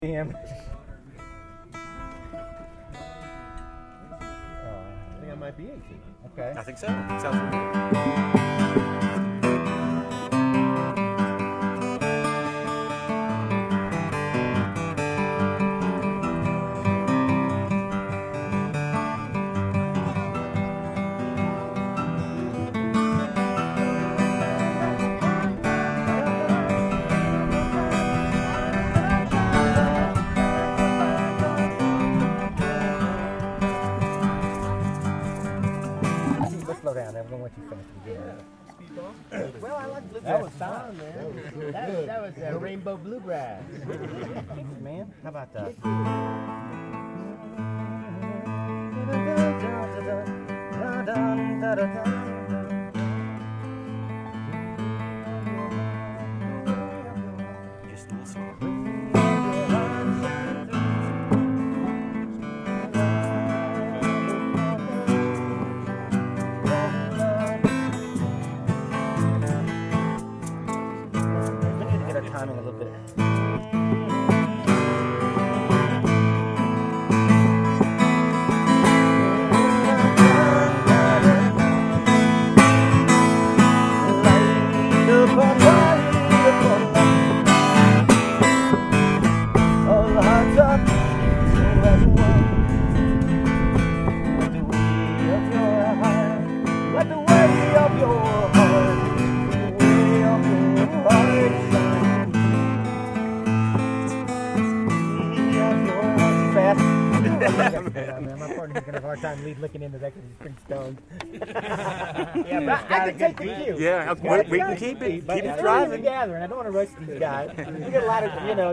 Him. I think I might be 18. Okay. I think so. Sounds familiar. Let's slow down. I don't want you to finish again. Well, I like bluegrass. That was fun, man. That was rainbow bluegrass. Man, how about that? Just a little slower. We need to get our timing a little bit. Like the way of your heart, the way of your heart shines. Fast. My partner's gonna have a hard time looking into that because he's pretty stoned. Yeah, but I can take the cue. Yeah, we can keep it Keep it driving. together, and I don't want to rush these guys. We get a lot of,